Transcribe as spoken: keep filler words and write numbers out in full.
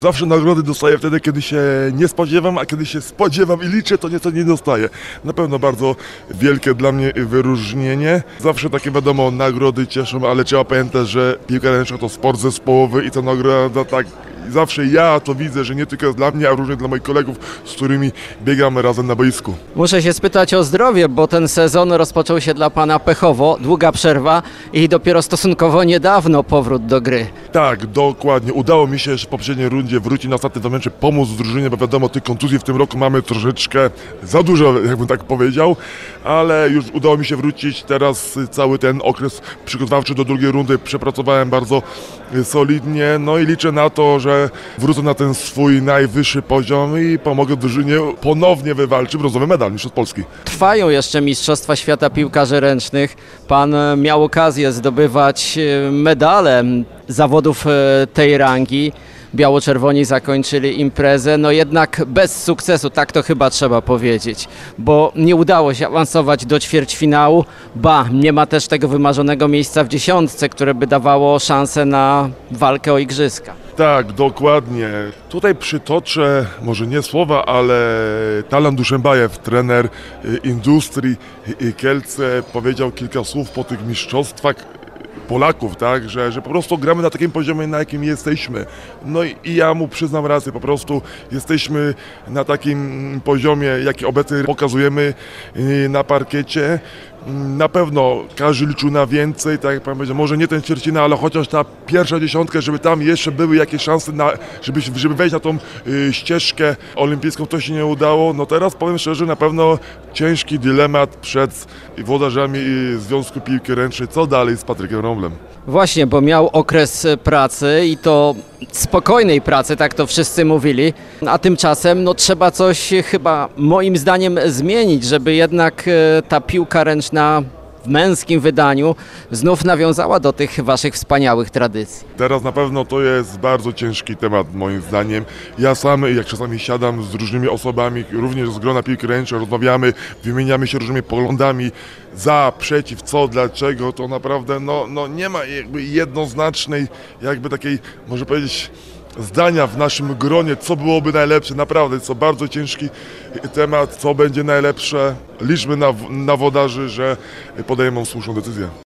Zawsze nagrody dostaję wtedy, kiedy się nie spodziewam, a kiedy się spodziewam i liczę, to nieco nie dostaję. Na pewno bardzo wielkie dla mnie wyróżnienie. Zawsze takie wiadomo, nagrody cieszą, ale trzeba pamiętać, że piłka ręczna to sport zespołowy i ta nagroda tak zawsze ja to widzę, że nie tylko dla mnie, a również dla moich kolegów, z którymi biegamy razem na boisku. Muszę się spytać o zdrowie, bo ten sezon rozpoczął się dla Pana pechowo, długa przerwa i dopiero stosunkowo niedawno powrót do gry. Tak, dokładnie. Udało mi się w poprzedniej rundzie wrócić na ostatnim momencie, pomóc drużynie, bo wiadomo, tych kontuzji w tym roku mamy troszeczkę za dużo, jakbym tak powiedział, ale już udało mi się wrócić. Teraz cały ten okres przygotowawczy do drugiej rundy przepracowałem bardzo solidnie, no i liczę na to, że wrócę na ten swój najwyższy poziom i pomogę drużynie ponownie wywalczyć brązowy medal mistrzostw Polski. Trwają jeszcze Mistrzostwa Świata Piłkarzy Ręcznych. Pan miał okazję zdobywać medale zawodów tej rangi. Biało-czerwoni zakończyli imprezę, no jednak bez sukcesu, tak to chyba trzeba powiedzieć, bo nie udało się awansować do ćwierćfinału, ba, nie ma też tego wymarzonego miejsca w dziesiątce, które by dawało szansę na walkę o igrzyska. Tak, dokładnie. Tutaj przytoczę, może nie słowa, ale Talan Duszębajew, trener Industrii Kielce, powiedział kilka słów po tych mistrzostwach Polaków, tak, że, że po prostu gramy na takim poziomie, na jakim jesteśmy. No i, i ja mu przyznam rację, po prostu jesteśmy na takim poziomie, jaki obecnie pokazujemy na parkiecie. Na pewno każdy liczył na więcej, tak jak pan powiedział, może nie ten ćwierćfinał, ale chociaż ta pierwsza dziesiątka, żeby tam jeszcze były jakieś szanse, na, żeby, żeby wejść na tą y, ścieżkę olimpijską, to się nie udało. No teraz powiem szczerze, na pewno ciężki dylemat przed włodarzami Związku Piłki Ręcznej, co dalej z Patrykiem Romblem. Właśnie, bo miał okres pracy i to spokojnej pracy, tak to wszyscy mówili, a tymczasem no, trzeba coś chyba moim zdaniem zmienić, żeby jednak ta piłka ręczna w męskim wydaniu znów nawiązała do tych waszych wspaniałych tradycji. Teraz na pewno to jest bardzo ciężki temat moim zdaniem. Ja sam, jak czasami siadam z różnymi osobami, również z grona piłki ręcznej, rozmawiamy, wymieniamy się różnymi poglądami za, przeciw, co, dlaczego, to naprawdę no, no nie ma jakby jednoznacznej, jakby takiej, może powiedzieć, zdania w naszym gronie, co byłoby najlepsze, naprawdę, co bardzo ciężki temat, co będzie najlepsze. Liczmy na, na wodarzy, że podejmą słuszną decyzję.